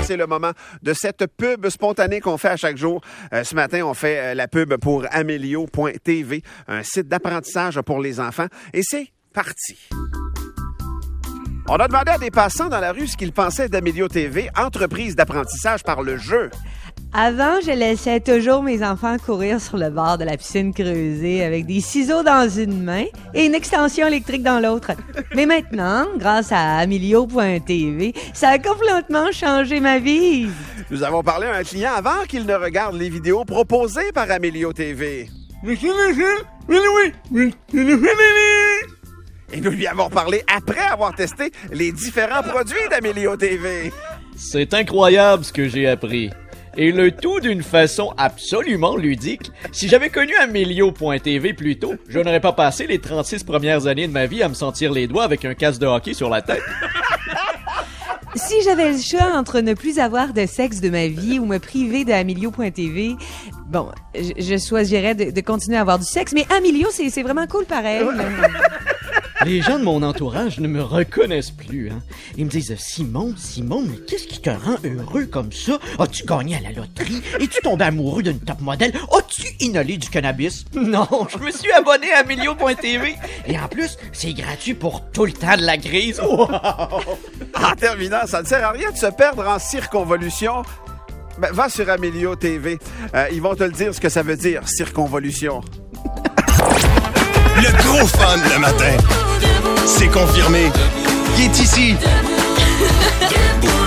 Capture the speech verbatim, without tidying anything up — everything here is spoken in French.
c'est le moment de cette pub spontanée qu'on fait à chaque jour. Euh, ce matin, on fait euh, la pub pour Amelio point T V, un site d'apprentissage pour les enfants. Et c'est parti. On a demandé à des passants dans la rue ce qu'ils pensaient d'Amelio T V, entreprise d'apprentissage par le jeu. Avant, je laissais toujours mes enfants courir sur le bord de la piscine creusée avec des ciseaux dans une main et une extension électrique dans l'autre. Mais maintenant, grâce à Amelio point T V, ça a complètement changé ma vie. Nous avons parlé à un client avant qu'il ne regarde les vidéos proposées par Amelio T V. Et nous lui avons parlé après avoir testé les différents produits d'Amelio T V. C'est incroyable ce que j'ai appris. Et le tout d'une façon absolument ludique. Si j'avais connu Amelio point T V plus tôt, je n'aurais pas passé les trente-six premières années de ma vie à me sentir les doigts avec un casque de hockey sur la tête. Si j'avais le choix entre ne plus avoir de sexe de ma vie ou me priver de Amelio point T V, bon, je, je choisirais de, de continuer à avoir du sexe, mais Amelio, c'est, c'est vraiment cool pareil. Les gens de mon entourage ne me reconnaissent plus. Hein. Ils me disent « Simon, Simon, mais qu'est-ce qui te rend heureux comme ça? As-tu gagné à la loterie? Es-tu tombé amoureux d'une top modèle? As-tu inhalé du cannabis? » Non, je me suis abonné à Amelio point T V. Et en plus, c'est gratuit pour tout le temps de la crise. Wow. En terminant, ça ne sert à rien de se perdre en circonvolution. Ben, va sur Amelio T V. Euh, ils vont te le dire ce que ça veut dire, circonvolution. Le gros fun le matin. C'est confirmé. Il est ici.